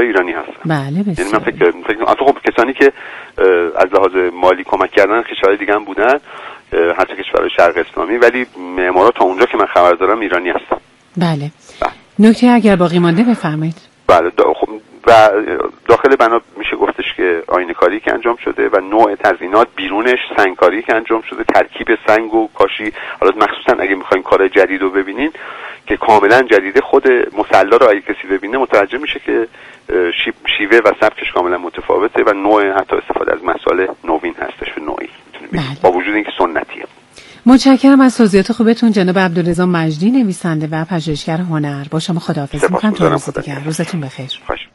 خانواده ایرانی هستن. بله بسیار. یعنی من فکر خب کسانی که از لحاظ مالی کمک کردن کشورهای دیگه هم بودن، حتی کشورهای شرق اسلامی، ولی معمارا تا اونجا که من خبر دارم ایرانی هستن. بله. نکته اگر باقی مانده بفرمایید. بله خب و داخل بنا میشه گفتش که آینه کاری که انجام شده و نوع تزیینات، بیرونش سنگ کاری که انجام شده، ترکیب سنگ و کاشی. حالا مخصوصا اگه میخواین کار جدید رو ببینین که کاملا جدیده، خود مصلا رو اگه کسی ببینه متوجه میشه که شیوه و سبکش کاملا متفاوته و نوع حتی استفاده از مسائل نوین هستش به نوعی، با وجود اینکه سنتیه. متشکرم از توضیحات خوبتون جناب عبدالرضا مجدی، نویسنده و پژوهشگر هنر. با شما خداحافظی می‌کنم تا روز دیگر. روزتون بخیر.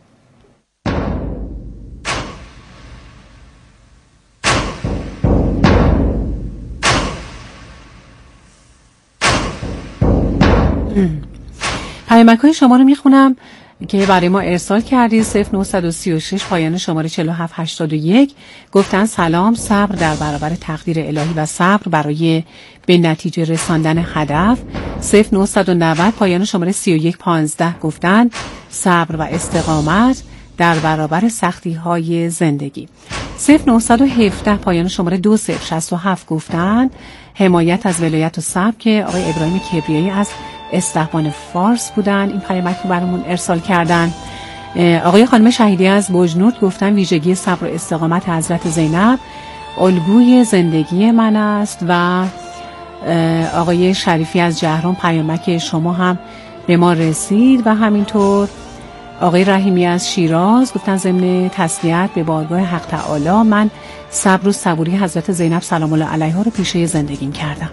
پیامک‌های شما رو میخونم که برای ما ارسال کردید. 0936 پایان شماره 4781 گفتن سلام، صبر در برابر تقدیر الهی و صبر برای به نتیجه رساندن هدف. 0990 پایان شماره 3115 گفتن صبر و استقامت در برابر سختی‌های زندگی. 0917 پایان شماره 2067 گفتن حمایت از ولایت و سبک. آقای ابراهیم کبریایی از استحبان فارس بودن، این پیامک رو برامون ارسال کردن. آقای خانم شهیدی از بجنورد گفتن ویژگی صبر و استقامت حضرت زینب الگوی زندگی من است. و آقای شریفی از جهرم پیامک شما هم به ما رسید و همینطور آقای رحیمی از شیراز گفتن ضمن تسلیت به بارگاه حق تعالی من صبر و صبوری حضرت زینب سلام الله علیها رو پیشه زندگیم کردم.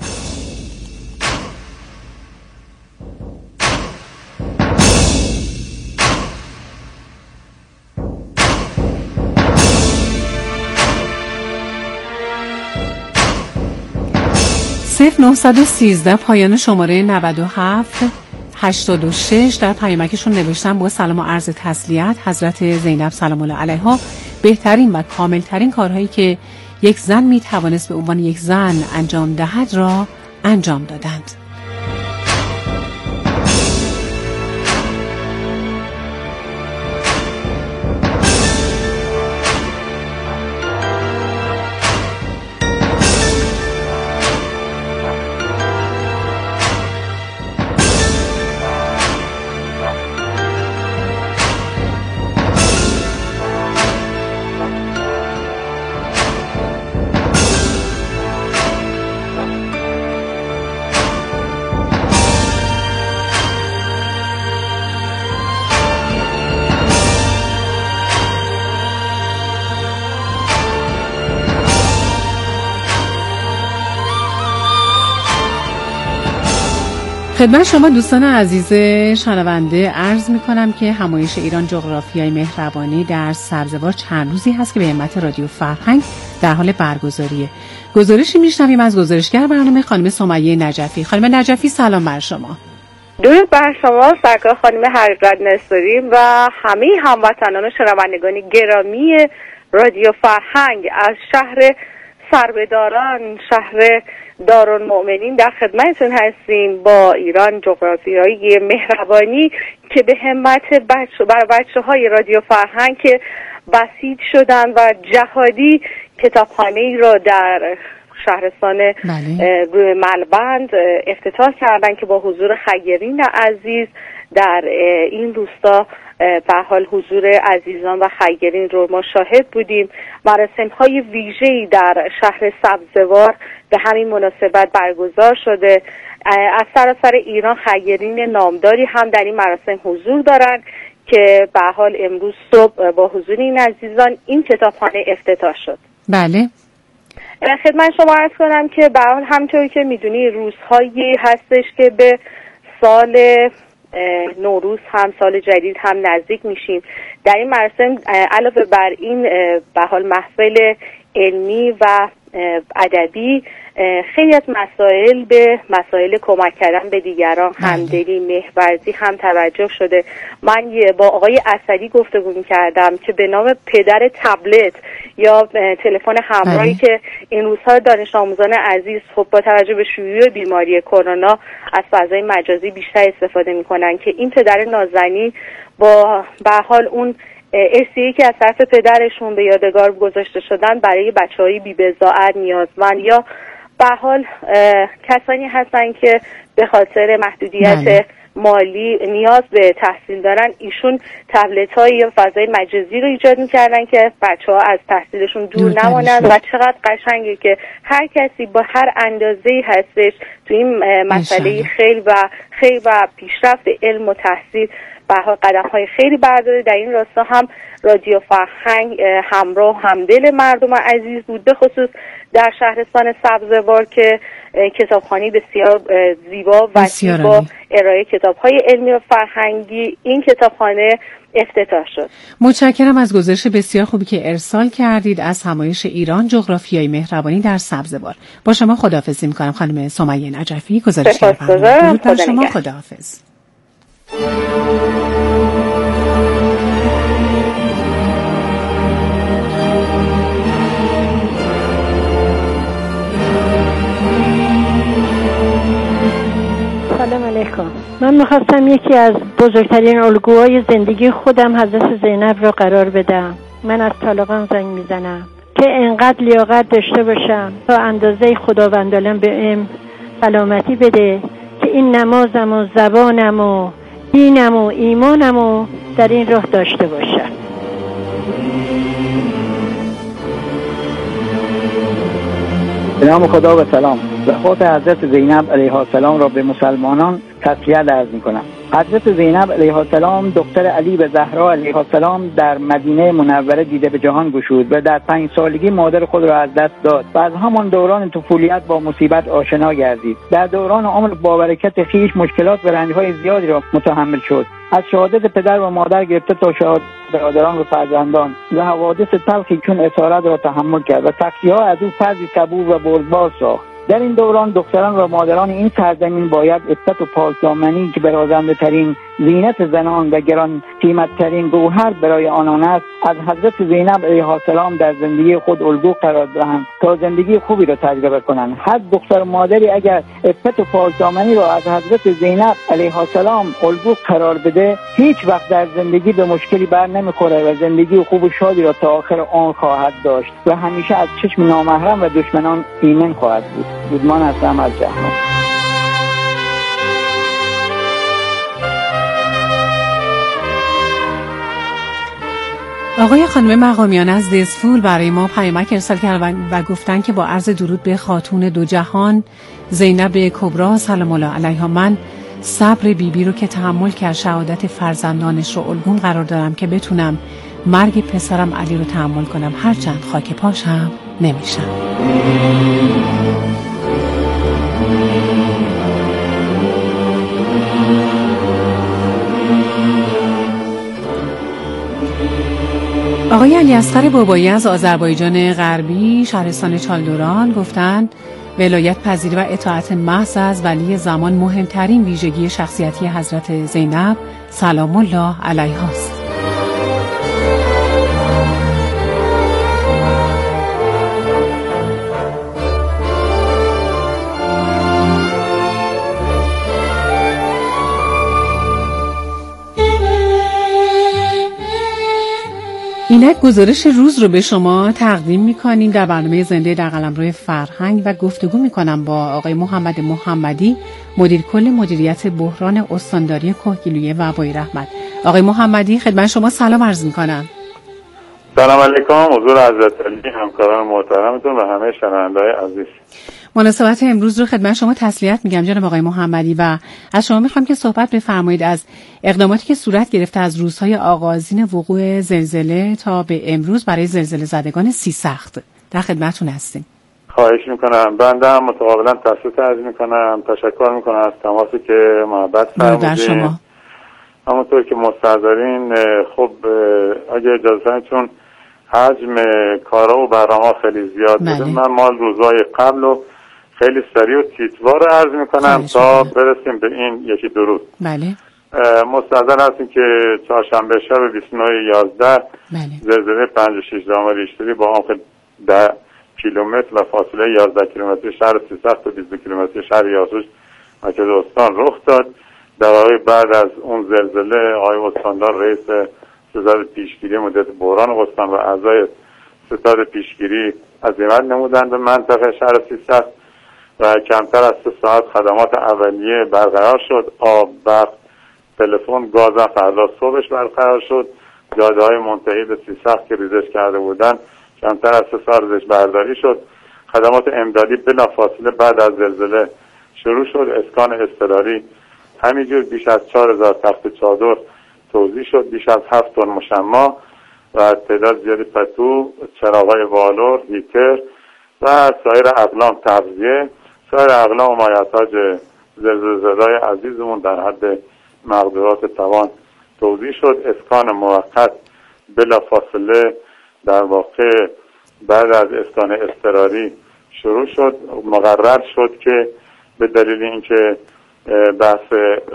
صفر 913 پایان شماره 9786 در پیامکشون نوشتن با سلام و عرض تسلیت حضرت زینب سلام الله علیها بهترین و کاملترین کارهایی که یک زن می توانست به عنوان یک زن انجام دهد را انجام دادند. خدمت شما دوستان عزیز شنونده عرض میکنم که همایش ایران جغرافیای مهربانی در سبزوار چند روزی هست که به همت رادیو فرهنگ در حال برگزاریه. گزارشی میشنویم از گزارشگر برنامه خانم سمیه نجفی. خانم نجفی سلام بر شما. درود بر شما سرکار خانم حقیقت نصاری و همه هموطنان و شنوندگان گرامی رادیو فرهنگ از شهر سربه‌داران، شهر دارالمؤمنین در خدمتتون هستیم با ایران جغرافیایی مهربانی که به همت بچه‌های رادیو فرهنگ که بسیج شدن و جهادی کتابخانه‌ای را در شهرستان ملبند افتتاح کردن که با حضور خیرین عزیز در این روستا به حال حضور عزیزان و خیرین رو ما شاهد بودیم. مراسم‌های ویژه‌ای در شهر سبزوار به همین مناسبت برگزار شده. از سراسر ایران خیرین نامداری هم در این مراسم حضور دارند که به حال امروز صبح با حضور این عزیزان این کتابخانه افتتاح شد. بله. خدمت شما عرض کنم که به حال همونطوری که میدونی روزهایی هستش که به سال نوروز هم سال جدید هم نزدیک میشیم. در این مراسم علاوه بر این به حال محفل علمی و ادبی خیلی از مسائل به مسائل کمک کردن به دیگران، همدلی، محورزی هم توجه شده. من با آقای اسدی گفتگو می‌کردم که به نام پدر تبلت یا تلفن همراهی که این روزها دانش آموزان عزیز خب با توجه به شیوع بیماری کرونا از فضای مجازی بیشتر استفاده می‌کنن که این پدر نازنین با به حال اون ارثیه‌ای که از طرف پدرشون به یادگار گذاشته شدن برای بچه‌های بی‌بضاعت نیازمند یا به حال کسانی هستن که به خاطر محدودیت مالی نیاز به تحصیل دارن، ایشون تبلت‌های یا فضای مجازی رو ایجاد می‌کردن که بچه‌ها از تحصیلشون دور نمانند و چقدر قشنگه که هر کسی با هر اندازه‌ای هستش تو این مسئله خیلی و پیشرفت علم و تحصیل به حال قدم‌های خیلی برداره. در این راستا هم رادیو فرهنگ همراه همدل مردم عزیز بود، به خصوص در شهرستان سبزوار که کتابخانه بسیار زیبا و با ارائه کتاب‌های علمی و فرهنگی این کتابخانه افتتاح شد. متشکرم از گزارش بسیار خوبی که ارسال کردید از همایش ایران جغرافیای مهربانی در سبزوار. با شما خداحافظی می‌کنم خانم سمیه نجفی، گزارشگر برنامه. درود بر شما، خداحافظ. سلام علیکم. من میخواستم یکی از بزرگترین الگوهای زندگی خودم حضرت زینب رو قرار بدم. من از طالقان زنگ میزنم که انقدر لیاقت داشته باشم تا اندازه خداوند عالم بهم سلامتی بده که این نمازم و زبانم و دینم و ایمانم و در این راه داشته باشم. به نام خدا و سلام. وفات حضرت زینب علیها السلام را به مسلمانان تسلیت عرض می‌کنم. حضرت زینب علیها السلام دختر علی و زهرا علیها السلام در مدینه منوره دیده به جهان گشود و در 5 سالگی مادر خود را از دست داد و از همان دوران طفولیت با مصیبت آشنا گردید. در دوران عمر با برکت خویش مشکلات و رنج‌های زیادی را متحمل شد، از شهادت پدر و مادر گرفته تا شهادت برادران و فرزندان و حوادث تلخی چون اسارت را تحمل کرد و سختی‌ها از او فردی صبور و بردبار ساخت. در این دوران دختران و مادران این سرزمین باید عفت و پاکدامنی که برازنده ترین زینت زنان و گران قیمت ترین گوهر برای آنان است از حضرت زینب علیها السلام در زندگی خود الگو قرار دهند تا زندگی خوبی را تجربه کنند. هر دختر و مادری اگر عفت و پاکدامنی را از حضرت زینب علیها السلام الگو قرار بده هیچ وقت در زندگی به مشکلی بر نمیخوره و زندگی خوب و شادی را تا آخر آن خواهد داشت و همیشه از چشم نامحرم و دشمنان ایمن خواهد بود. دودمان هستم از جهنم. آقای خانم مقامیان از دزفول برای ما پیامک ارسال کردن و گفتن که با عرض درود به خاتون دو جهان زینب کبرا سلام الله علیها، من صبر بیبی رو که تحمل کرد شهادت فرزندانش رو الگوم قرار دارم که بتونم مرگ پسرم علی رو تحمل کنم، هرچند خاک پاشم نمیشم. آقای علی اصغر بابایی از آذربایجان غربی شهرستان چالدوران گفتند ولایت پذیری و اطاعت محض از ولی زمان مهمترین ویژگی شخصیتی حضرت زینب سلام الله علیها است. اینک گزارش روز رو به شما تقدیم می‌کنیم در برنامه زنده در قلمرو فرهنگ و گفتگو می‌کنم با آقای محمد محمدی، مدیر کل مدیریت بحران استانداری کهگیلویه و وای رحمت. آقای محمدی خدمت شما سلام عرض می‌کنم. سلام علیکم، حضور حضرت علی، همکاران محترمتون و همه شنونده‌های عزیز. مناسبت امروز رو خدمت شما تسلیت میگم جناب آقای محمدی و از شما میخوام که صحبت بفرمایید از اقداماتی که صورت گرفته از روزهای آغازین وقوع زلزله تا به امروز برای زلزله زدگان سیسخت. در خدمتتون هستیم. خواهش میکنم. بنده هم متقابلا تسلیت عرض میکنم، تشکر میکنم از تماسی که محبت فرمودین. همونطور که مستحضرین، خب اگه اجازه کنید چون حجم کارا و برنامه خیلی زیاد بوده، من مال روزهای قبل و خیلی سریع و تیتوار عرض میکنم تا برسیم به این یکی درود. بله. مستحضر هستیم که چهارشنبه شب 29/11 زلزله 5.6 ریشتری با عمق 10 کیلومتر و فاصله 11 کیلومتری شهر سیسخت و 22 کیلومتری شهر یاسوج مرکز استان رخ داد. دقایق بعد از اون زلزله آقای استاندار رئیس ستاد پیشگیری مدت بحران استان و اعضای ستاد پیشگیری عزیمت نمودند به منطقه شهر سیستان و کمتر از 3 ساعت خدمات اولیه برقرار شد. آب، برق، تلفن، گاز هم فردا صبحش برقرار شد. جاده‌های منتهی به سیستان که ریزش کرده بودند کمتر از 3 ساعت ریزش برداری شد. خدمات امدادی بلافاصله بعد از زلزله شروع شد. اسکان اضطراری همینجور بیش از 4000 تخت چادر توزیع شد، بیش از 7 تن مشمع و تعداد زیادی پتو، چراغ‌های والور، هیتر و سایر اقلام تغذیه، سایر اقلام و مایحتاج زلزله‌زده‌های عزیزمون در حد مقدورات توان توزیع شد. اسکان موقت بلافاصله در واقع بعد از اسکان اضطراری شروع شد. مقرر شد که به دلیل اینکه بحث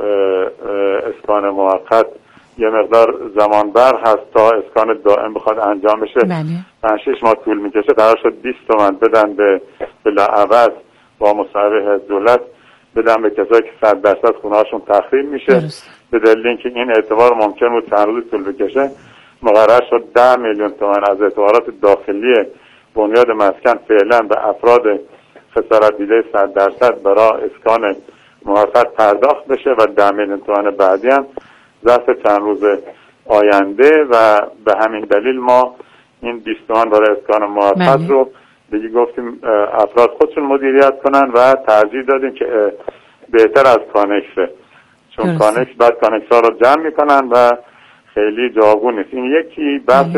اسکان موقت یه مقدار زمان بر هست تا اسکان دائم بخواد انجام بشه 5-6 ماه طول میکشه، قرار شد 20 تومن بدن به بلاعوض با مصوبه دولت بدن به کسایی که 100% خونه‌هاشون تخریب میشه. به دلیل اینکه این اعتبار ممکن بود چند روز طول بکشه مقرر شد 10 میلیون تومان از اعتبارات داخلی بنیاد مسکن فعلا به افراد خسارت دیده 100% برای اسکان موقت پرداخت بشه و 10 میلیون تومان بعدی هم ظرف چند روز آینده و به همین دلیل ما این 20 تومان برای اسکان موقت رو دیگه گفتیم افراد خودشون مدیریت کنن و ترجیح دادیم که بهتر از کانکسه، چون کانکس بعد کانکس ها رو جمع میکنن و خیلی جوابگو نیست. این یکی بحث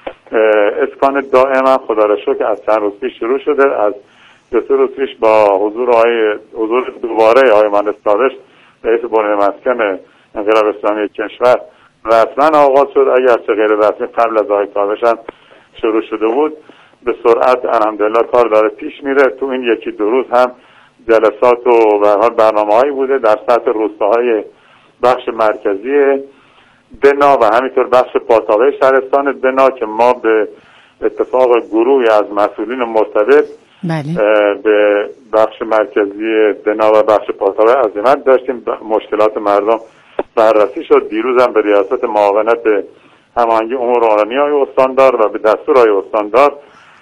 اسکان دائم هم خدا را شکر از چند روز پیش شروع شده. از 2 روز پیش با حضور دوباره آقای مهندس تابش رئیس بنیاد مسکن انقلاب اسلامی کشور رسما آغاز شد، اگرچه غیر رسمی قبل از آقای تابش هم شروع شده بود. به سرعت الحمدلله کار داره پیش میره. تو این 1-2 روز هم جلسات و به هر حال برنامه‌هایی بوده در سطح روستاهای بخش مرکزی دنا و همینطور بخش پاتاوه شهرستان دنا که ما به اتفاق گروهی از مسئولین مرتبط به بخش مرکزی دنا و بخش پاتاوه عزیمت داشتیم. مشکلات مردم بررسی شد. دیروز هم به ریاست معاونت هماهنگی امور عمرانی های استاندار و به دستور های استاندار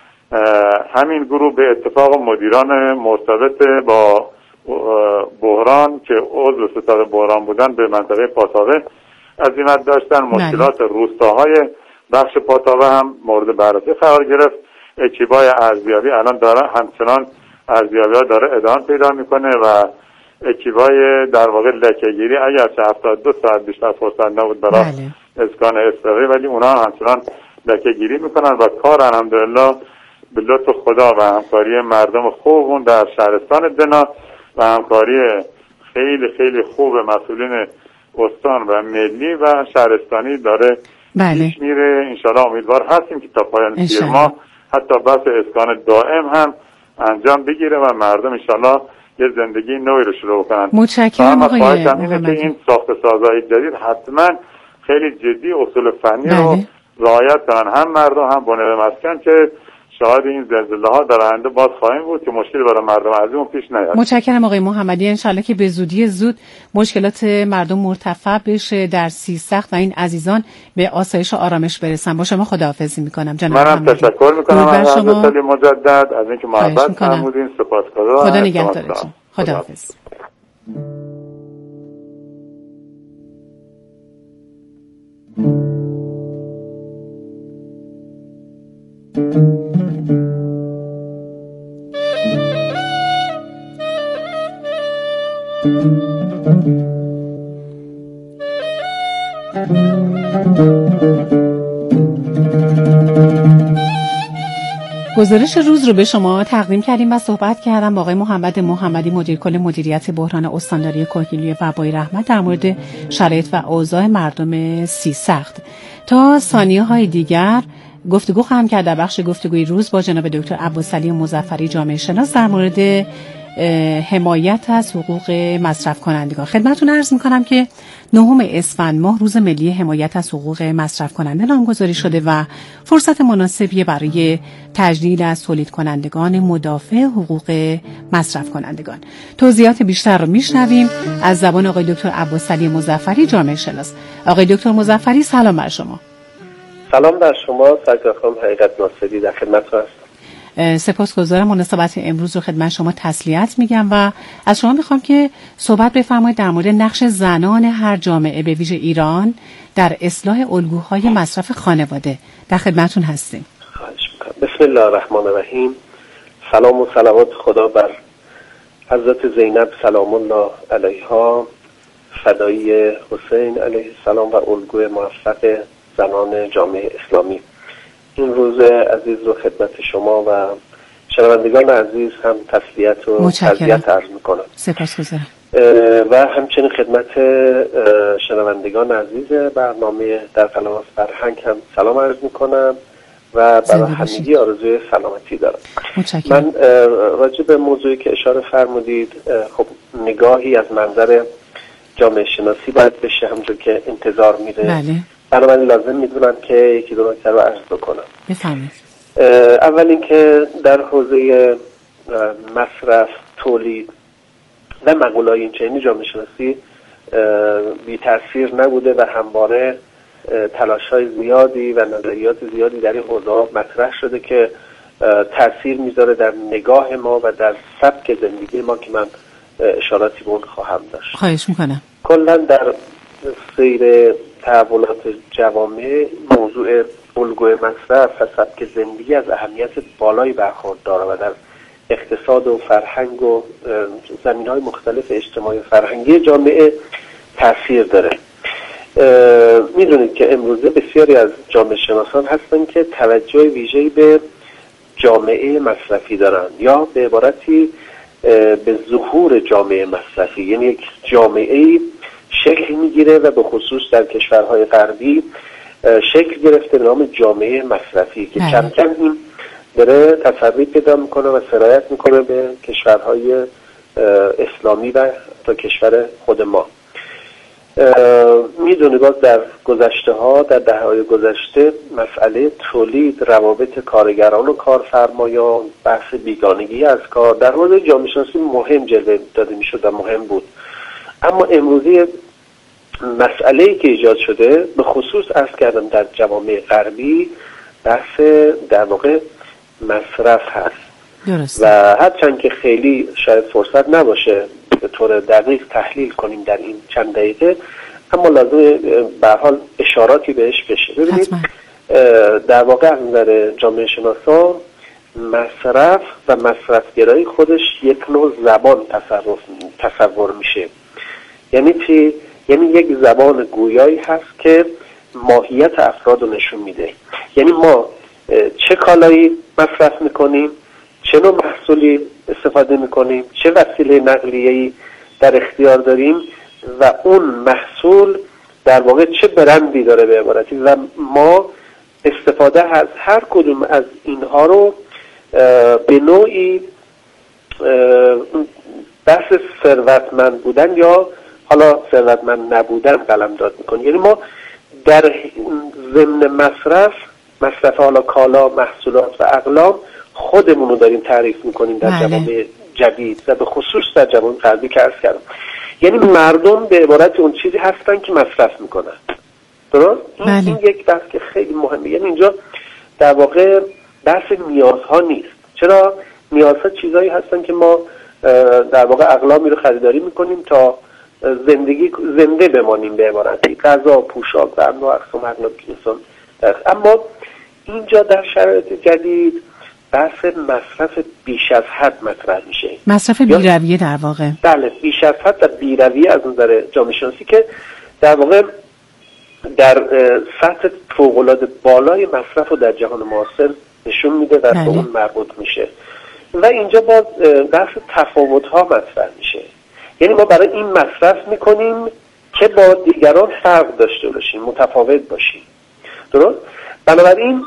همین گروه به اتفاق مدیران مرتبط با بحران که عضو ستاد بحران بودن به منطقه پاتاوه عزیمت داشتن. مشکلات روستاهای بخش پاتاوه هم مورد بررسی قرار گرفت. اکیبای ارزیابی الان داره همچنان ارزیابی ها داره ادامه پیدا میکنه و اکیبای در واقع لکه‌گیری اگرچه 72 ساعت بیشتر فرصت نبود برای اسکان اضطراری ولی اونا همچنان لکه‌گیری میکنن و کار الحمدلله به لطف خدا و همکاری مردم خوبون در شهرستان دنا و همکاری خیلی خیلی خوب مسئولین استان و ملی و شهرستانی داره پیش میره. انشالله امیدوار هستیم که تا پایان تیر ماه حتی بحث اسکان دائم هم انجام بگیره و مردم انشالله یه زندگی نوعی رو شروع کنن. متشکرم آقای محمدی. که این ساخت سازهای جدید حتما خیلی جدی اصول فنی رو رعایت کنن، هم مردم هم بنیاد مسکن که شاهد این زلزله ها در آینده باز خواهیم بود که مشکلی برای مردم عزیزمون پیش نیاد. متشکرم آقای محمدی. انشالله که به زودی زود مشکلات مردم مرتفع بشه در سیستخت و این عزیزان به آسایش و آرامش برسن. با شما خداحافظی میکنم جناب محمدی. منم تشکر میکنم از حضرت مجدد از اینکه محبت فرمودین. سپاسگزارم. خدا نگهدارتون. خداحافظ. گزارش روز رو به شما تقدیم کردیم و صحبت کردم با آقای محمد محمدی مدیر کل مدیریت بحران استانداری کاهگیری وبای رحمت در مورد شرایط و اوضاع مردم سیستخت. تا ثانیه‌های دیگر گفتگو خواهم کرد در بخش گفتگوی روز با جناب دکتر عباسعلی مظفری جامعه شناس در مورد حمایت از حقوق مصرف کنندگان. خدمتتون عرض می‌کنم که 9 اسفند ماه روز ملی حمایت از حقوق مصرف کننده نامگذاری شده و فرصت مناسبی برای تجلیل از تولید کنندگان مدافع حقوق مصرف کنندگان. توضیحات بیشتر رو میشنویم از زبان آقای دکتر عباسعلی مظفری جامعه شناس. آقای دکتر مظفری سلام بر شما. سلام بر شما، سرکار خانم حقیقت ناصری در خدمتتون هستم. سپاسگزارم. مناسبت امروز رو خدمت شما تسلیت میگم و از شما میخوام که صحبت بفرمایید در مورد نقش زنان هر جامعه به ویژه ایران در اصلاح الگوهای مصرف خانواده. در خدمتتون هستیم. خواهش میکنم. بسم الله الرحمن الرحیم. سلام و صلوات خدا بر حضرت زینب سلام الله علیها، فدایی حسین علیه السلام و الگوی موفق زنان جامعه اسلامی. این روز عزیز رو خدمت شما و شنوندگان عزیز هم تسلیت و تعزیت عرض میکنم. سپاسگزارم. و همچنین خدمت شنوندگان عزیز برنامه در فلسفه فرهنگ هم سلام عرض میکنم و برای همگی آرزوی سلامتی دارم. من راجع به موضوعی که اشاره فرمودید، خب نگاهی از منظر جامعه شناسی باید بشه همونجور که انتظار میره. بله. بنابراین لازم میدونم که یکی دو نکته رو عرض بکنم. بفرمایید. اول اینکه در حوزه مصرف، تولید و مقوله‌های اینچنینی جامعه شناسی بی تاثیر نبوده و همواره تلاش‌های زیادی و نظریات زیادی در این حوزه مطرح شده که تاثیر میذاره در نگاه ما و در سبک زندگی ما که من اشاراتی به اون خواهم داشت. خواهش میکنم. کلا در سیر تحولات جوامع موضوع الگوی مصرف و سبک زندگی از اهمیت بالایی برخورداره و در اقتصاد و فرهنگ و زمینه‌های مختلف اجتماعی و فرهنگی جامعه تاثیر داره. میدونید که امروزه بسیاری از جامعه شناسان هستن که توجه ویژه‌ای به جامعه مصرفی دارن یا به عبارتی به ظهور جامعه مصرفی، یعنی یک جامعه‌ای شکل میگیره و به خصوص در کشورهای غربی شکل گرفته به نام جامعه مصرفی که کم کم این داره تسری پیدا میکنه و سرایت میکنه به کشورهای اسلامی و تا کشور خود ما. میدونی باز در گذشته ها، در دهه‌های گذشته مسئله تولید، روابط کارگران و کارفرمایان، بحث بیگانگی از کار در حوزه جامعه شناسی مهم جلوه داده میشد و مهم بود. اما امروزی مسئله‌ای که ایجاد شده به خصوص عرض کردم در جوامع غربی بحث در واقع مصرف هست. درست. و هرچند که خیلی شاید فرصت نباشه به طور دقیق تحلیل کنیم در این چند دقیقه، اما لازم به هر حال اشاراتی بهش بشه. ببینید در واقع از نظر جامعه شناسان مصرف و مصرفگرایی خودش یک نوع زبان تصور میشه. یعنی چی؟ یعنی یک زبان گویایی هست که ماهیت افراد رو نشون میده. یعنی ما چه کالایی مصرف میکنیم، چه نوع محصولی استفاده میکنیم، چه وسیله نقلیه‌ای در اختیار داریم و اون محصول در واقع چه برندی داره به عبارتی و ما استفاده از هر کدوم از اینها رو به نوعی بحث ثروتمند بودن یا حالا ثروتمند نبودن قلمداد میکنیم. یعنی ما در ضمن مصرف حالا کالا، محصولات و اقلام خودمون رو داریم تعریف میکنیم در جوامع جدید و به خصوص در جوامع غربی که عرض کردم. یعنی مردم به عبارت اون چیزی هستن که مصرف میکنن. درست؟ این یک بحث که خیلی مهمه. یعنی اینجا در واقع بحث نیازها نیست. چرا؟ نیازها چیزایی هستن که ما در واقع اقلامی رو خریداری میکنیم تا زنده بمانیم به عبارتی، غذا، پوشاک و انواع اقسام اقلام که انسان. اما اینجا در شرایط جدید بحث مصرف بیش از حد مطرح میشه. مصرف بی‌رویه در واقع. بله، بیش از حد و بی‌رویه از نظر جامعه شناسی که در واقع در سطح فوق‌العاده بالای مصرف رو در جهان معاصر نشون میده و به اون مربوط میشه. و اینجا باز بحث تفاوت‌ها مطرح میشه. یعنی ما برای این مصرف میکنیم که با دیگران فرق داشته باشیم، متفاوت باشیم. درست؟ بنابراین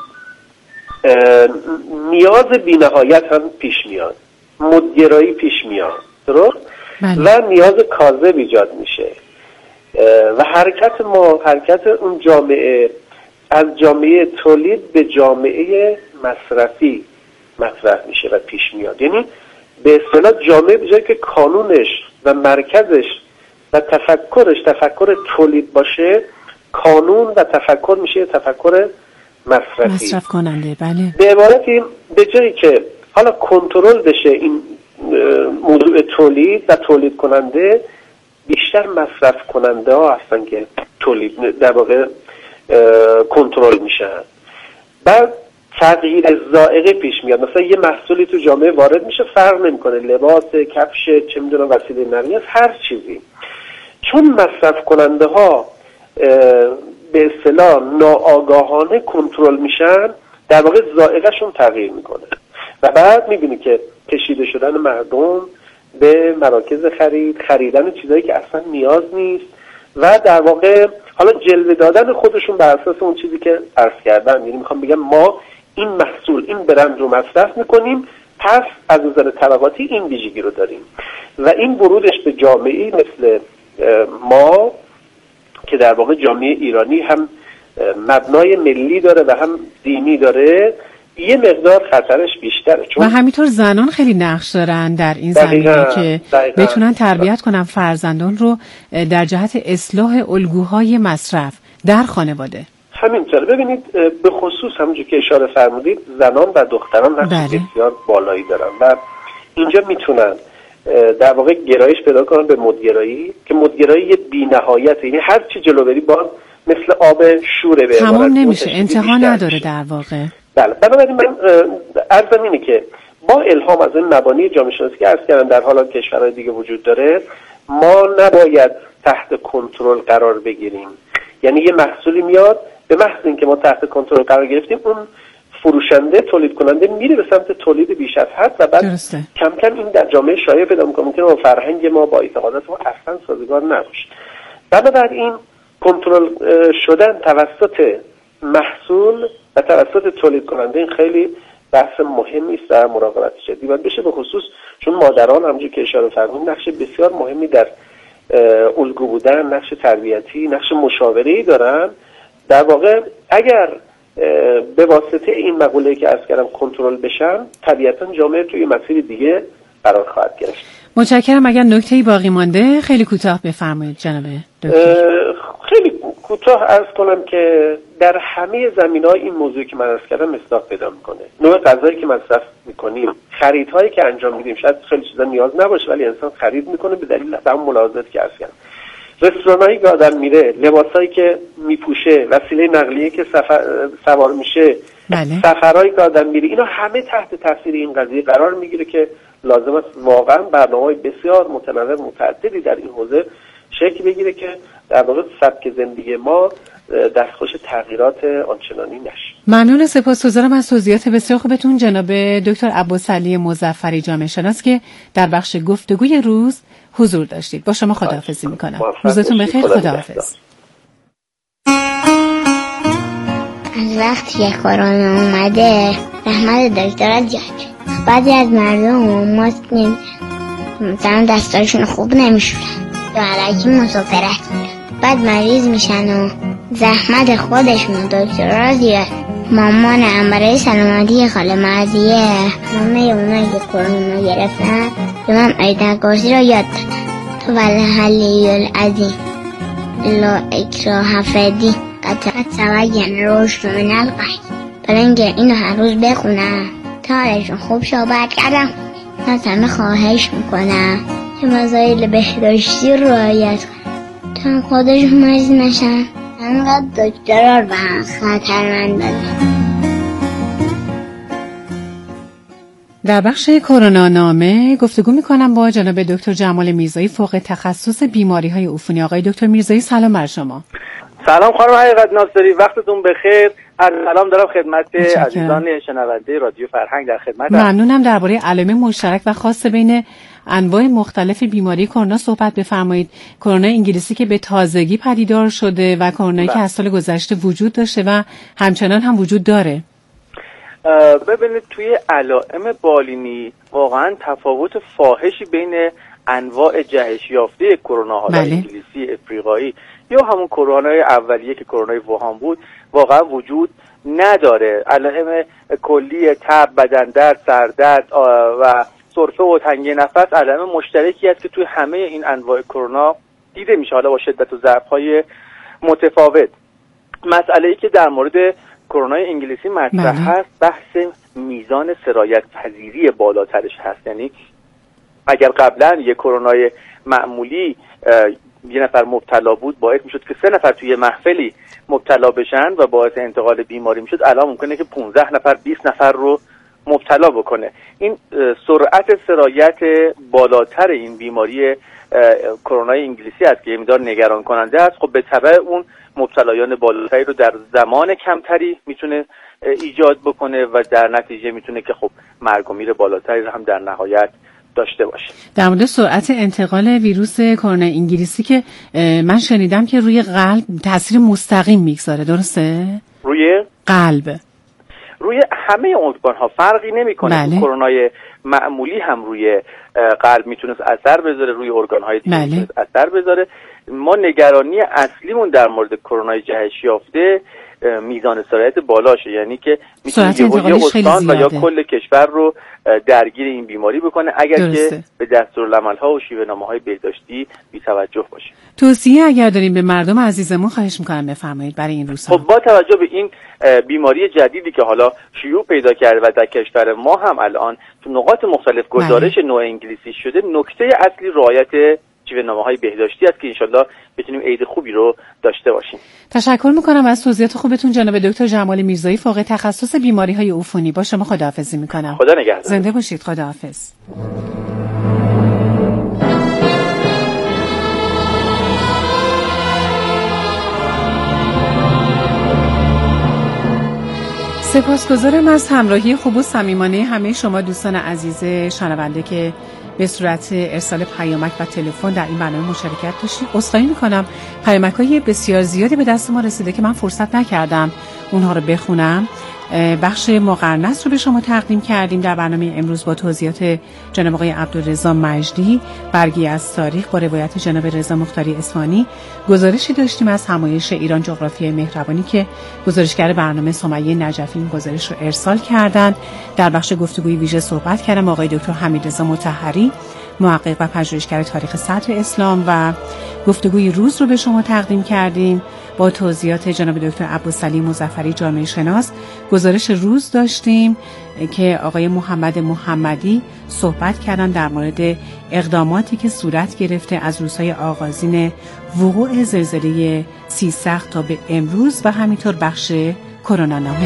نیاز بی‌نهایت هم پیش میاد، مدگرایی پیش میاد. درست؟ و نیاز کاذب ایجاد میشه و حرکت اون جامعه از جامعه تولید به جامعه مصرفی مطرح میشه و پیش میاد. یعنی به اصطلاح جامعه به جایی که کانونش و مرکزش و تفکر تولید باشه، کانون و تفکر میشه تفکر مصرف کننده. بله. به عبارتی به جایی که حالا کنترل بشه این موضوع تولید و تولید کننده، بیشتر مصرف کننده ها هستن که تولید در واقع کنترل میشن. بعد تغییر ذائقه پیش میاد. مثلا یه محصولی تو جامعه وارد میشه، فرق نمیکنه، لباس، کفش، چه میدونم وسیله نقلیه، هر چیزی. چون مصرف کننده ها به اصطلاح ناآگاهانه کنترل میشن، در واقع ذائقه‌شون تغییر میکنه و بعد میبینی که کشیده شدن مردم به مراکز خریدن چیزایی که اصلا نیاز نیست و در واقع حالا جلوه دادن خودشون بر اساس اون چیزی که عرض کردم. یعنی میخوام بگم ما این محصول، این برند رو مصرف میکنیم، پس از نظر طبقاتی این ویژگی رو داریم و این ورودش به جامعه‌ای مثل ما که در واقع جامعه ایرانی هم مبنای ملی داره و هم دینی داره، یه مقدار خطرش بیشتره. و همینطور زنان خیلی نقش دارن در این زمینه که بتونن تربیت کنن فرزندان رو در جهت اصلاح الگوهای مصرف در خانواده. همینطور. ببینید به خصوص همونجور که اشاره فرمودید زنان و دختران نقش بسیار بالایی دارن و اینجا میتونن در واقع گرایش پیدا کنن به مدگرایی که مدگرایی بی‌نهایت، یعنی هر چی جلو بری باز مثل آب شوره به تمام نمیشه، انتها نداره در واقع. بله. بنابراین من عرضم اینه که با الهام از این مبانی جامعه شناسی که عرض کردم در حال کشورهای دیگه وجود داره، ما نباید تحت کنترل قرار بگیریم. یعنی یه محصولی میاد، به محض اینکه ما تحت کنترل قرار گرفتیم، اون فروشنده، تولید کننده میره به سمت تولید بیش از حد و بعد کم کم این در جامعه شایع پیدا میکنه، ممکنه با فرهنگ ما، با اعتقادات ما اصلا سازگار نباشه. بنابراین کنترل شدن توسط محصول و توسط تولید کننده این خیلی بحث مهمی است و مراقبت جدی باید بشه، به خصوص چون مادران همونجور که اشاره فرمودید نقش بسیار مهمی در الگو بودن، نقش تربیتی، نقش مشاوره‌ای دارن. در واقع اگر به واسطه این مقوله‌ای که عرض کردم کنترل بشن، طبیعتاً جامعه توی مسیر دیگه قرار خواهد گرفت. متشکرم. اگر نکته‌ای باقی مانده خیلی کوتاه بفرمایید جناب دکتر. خیلی کوتاه عرض کنم که در همه زمینه‌های این موضوعی که من عرض کردم مصداق پیدا میکنه. نوع غذایی که مصرف میکنیم، خریدهایی که انجام میدیم، شاید خیلی چیزا نیاز نباشه ولی انسان خرید میکنه به دلیل اون ملاحظاتی که عرض کردم. رستورانایی که آدم میره، لباسایی که میپوشه، وسیله نقلیه که سوار میشه، سفرهایی که آدم میره، اینا همه تحت تاثیر این قضیه قرار میگیره که لازم است واقعا برنامه‌های بسیار متنوع متعددی در این حوزه شکل بگیره که در واقع سبک زندگی ما دستخوش تغییرات آنچنانی نشه. ممنون، سپاسگزارم از توضیحات بسیار خوبتون جناب دکتر عباسعلی مظفری جامعه شناس که در بخش گفتگوی روز حضور داشتید. با شما خداحافظی میکنم. روزتون بخیر. خداحافظ. از وقتی که کرونا اومده رحمت دکتر زیاد شد. بعضی از مردم ماسک نمیزنن، مثلا دستاشون خوب نمیشورن یا علکی مسافرت میرن، بعد مریض میشن و زحمت خودشون و دکترها زیاد. مامانم برای سلامتی خاله مرضیه همه اونایی که کرونا گرفتن به من آیت کرسی رو یاد دادن. تو والحلی العظیم لا اکراه فی قد تبین الرشد من الغی. برای اینکه اینو هر روز بخونم تا حالشون خوب شو، بعد کردم از همه خواهش میکنم که مسائل بهداشتی رو رعایت کنن تا خودشون مریض نشن. انقدر دکترها رو به خطرمند دادن. در بخش کرونا نامه گفتگو میکنم با جناب دکتر جمال میرزایی، فوق تخصص بیماری‌های عفونی. آقای دکتر میرزایی سلام بر شما. سلام خانم حقیقت ناصری، وقتتون بخیر. از سلام دارم خدمت عزیزان شنونده رادیو فرهنگ، در خدمت. ممنونم. درباره علائم مشترک و خاص بین انواع مختلف بیماری کرونا صحبت بفرمایید. کرونا انگلیسی که به تازگی پدیدار شده و کرونایی که از سال گذشته وجود داشته و همچنان هم وجود داره. ببینید توی علائم بالینی واقعا تفاوت فاحشی بین انواع جهش یافته کرونا ها انگلیسی، افریقایی یا همون کرونای اولیه که کرونای ووهان بود واقعا وجود نداره. علائم کلی تب، بدن درد، سردرد و سرفه و تنگی نفس علائم مشترکی است که توی همه این انواع کرونا دیده میشه، حالا با شدت و ضعف‌های متفاوت. مسئله‌ای که در مورد کرونا انگلیسی مطرح هست، بحث میزان سرایت پذیری بالاترش هست. یعنی اگر قبلا یک کرونا معمولی یه نفر مبتلا بود، باعث میشد که 3 نفر توی محفلی مبتلا بشن و باعث انتقال بیماری میشد، الان ممکنه که 15 نفر 20 نفر رو مبتلا بکنه. این سرعت سرایت بالاتر این بیماری کرونا انگلیسی است که مقدار نگران کننده است. خب به تبع اون مبتلایان بالاتری رو در زمان کمتری میتونه ایجاد بکنه و در نتیجه میتونه که خب مرگ و میر بالاتری رو هم در نهایت داشته باشه. در مورد سرعت انتقال ویروس کرونا انگلیسی که من شنیدم که روی قلب تاثیر مستقیم میگذاره، درسته؟ روی قلب، روی همه ارگان‌ها فرقی نمی‌کنه. بله. کرونای معمولی هم روی قلب میتونست اثر بذاره، روی ارگان‌های دیگه میتونست اثر بذاره. ما نگرانی اصلیمون در مورد کرونای جهش یافته میزان سرایت بالاشه، یعنی که میتونه یه استان و یا کل کشور رو درگیر این بیماری بکنه اگر درسته. که به دستورالعمل‌ها و شیوه‌نامه‌های بهداشتی بی‌توجه باشه. توصیه اگر داریم به مردم عزیزمون خواهش می‌کنم بفرمایید برای این روزها. خب با توجه به این بیماری جدیدی که حالا شیوع پیدا کرده و در کشور ما هم الان تو نقاط مختلف گزارش نوع انگلیسی شده، نکته اصلی رعایت شیوه‌نامه‌های بهداشتی است که انشالله بتونیم عید خوبی رو داشته باشیم. تشکر میکنم از توضیحات خوبتون جناب دکتر جمال میرزایی، فوق تخصص بیماری‌های عفونی. با شما خداحافظی میکنم. خدا نگهدار. زنده باشید. خداحافظ. سپاسگزارم از همراهی خوب و صمیمانه همه شما دوستان عزیز شنونده که به صورت ارسال پیامک و تلفن در این برنامه مشارکت داشتید. عذرخواهی میکنم پیامک‌های بسیار زیادی به دست ما رسیده که من فرصت نکردم اونها رو بخونم. بخش مقرنس رو به شما تقدیم کردیم در برنامه امروز با توضیحات جناب آقای عبدالرضا مجدی، برگی از تاریخ با روایت جناب رضا مختاری اصفهانی. گزارشی داشتیم از همایش ایران جغرافیای مهربانی که گزارشگر برنامه سمیه نجفی این گزارش رو ارسال کردند. در بخش گفتگوی ویژه صحبت کردم آقای دکتر حمیدرضا مطهری، محقق و پژوهشگر تاریخ صدر اسلام، و گفتگوی روز رو به شما تقدیم کردیم با توضیحات جناب دکتر ابوسلیم مظفری جامعه شناس. گزارش روز داشتیم که آقای محمد محمدی صحبت کردن در مورد اقداماتی که صورت گرفته از روزهای آغازین وقوع زلزله سیسخت تا به امروز و همینطور بخش کرونا نامه.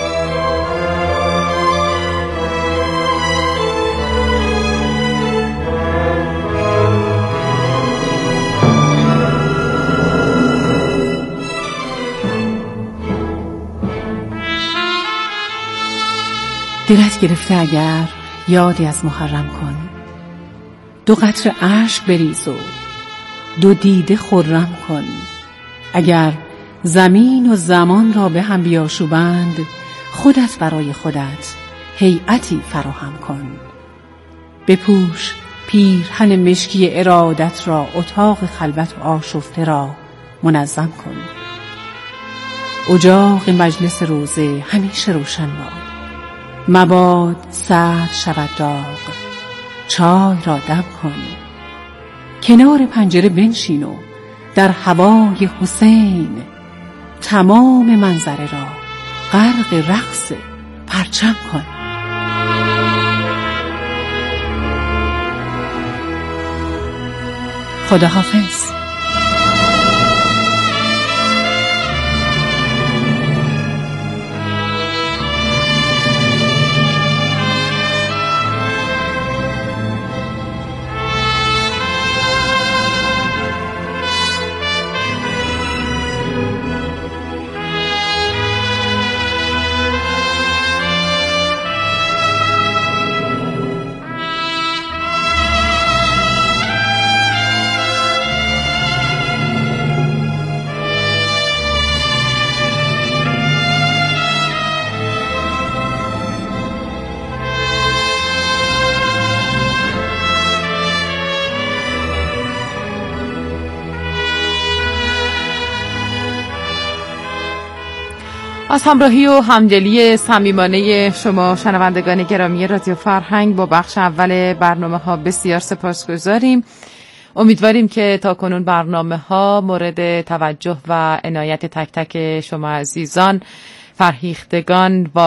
دلت گرفته اگر یادی از محرم کن، 2 قطره اشک بریز و 2 دیده خرم کن. اگر زمین و زمان را به هم بیاشوبند، خودت برای خودت هیئتی فراهم کن. بپوش پیرهن مشکی ارادت را، اتاق خلوت و آشفته را منظم کن. اجاق مجلس روزه همیشه روشن باد، مباد سرد شود داغ، چای را دم کن. کنار پنجره بنشین و در هوای حسین تمام منظره را غرق رقص پرچم کن. خداحافظ. از همراهی و همدلی صمیمانه شما شنوندگان گرامی رادیو فرهنگ با بخش اول برنامه‌ها بسیار سپاسگزاریم. امیدواریم که تاکنون برنامه‌ها مورد توجه و عنایت تک تک شما عزیزان فرهیختگان